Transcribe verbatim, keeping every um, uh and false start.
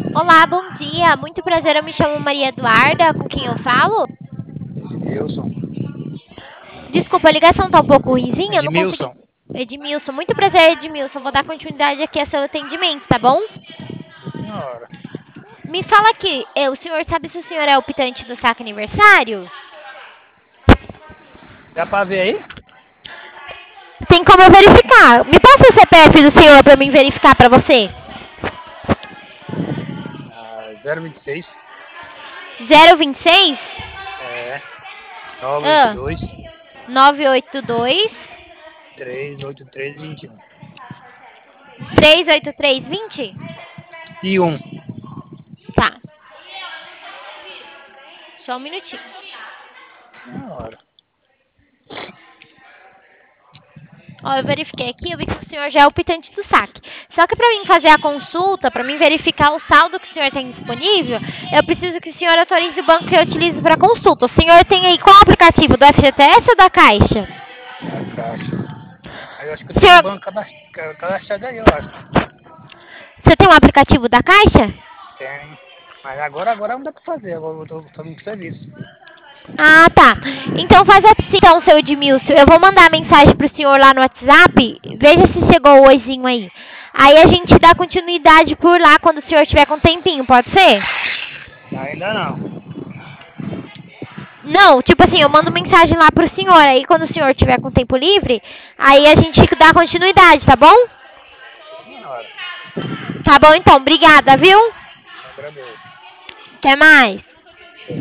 Olá, bom dia. Muito prazer, eu me chamo Maria Eduarda, com quem eu falo? Edilson. Desculpa, a ligação tá um pouco ruinzinha, eu não consegui... Edmilson. Edmilson, muito prazer, Edmilson. Vou dar continuidade aqui a seu atendimento, tá bom? Sim, senhora. Me fala aqui, é, o senhor sabe se o senhor é o optante do saque aniversário? Dá pra ver aí? Tem como eu verificar. Me passa o C P F do senhor pra mim verificar pra você. Ah, zero vinte e seis. Zero vinte e seis É. nove oito ah, dois nove oito dois três oito três vinte e um. três oito três vinte. E um. Tá, só um minutinho. Senhora. Ó, eu verifiquei aqui, eu vi que o senhor já é o optante do saque. Só que para mim fazer a consulta, para mim verificar o saldo que o senhor tem disponível, eu preciso que o senhor autorize o banco que eu utilizo para consulta. O senhor tem aí qual aplicativo? Do F G T S ou da Caixa? A caixa. Aí eu acho que eu tenho um Senhor, banco cadast- cadastrado aí, eu acho. você tem um aplicativo da Caixa? Tem. Mas agora, agora não dá pra fazer. Agora eu tô, tô no serviço. Ah, tá. Então faz assim, então, seu Edmilson. Eu vou mandar a mensagem pro senhor lá no WhatsApp. Veja se chegou o oizinho aí. Aí a gente dá continuidade por lá quando o senhor tiver com um tempinho, pode ser? Ainda não. Não, tipo assim, eu mando mensagem lá pro senhor. Aí quando o senhor tiver com tempo livre, aí a gente dá continuidade, tá bom? Sim, senhora. Tá bom então, obrigada, viu? Agradeço. Até mais.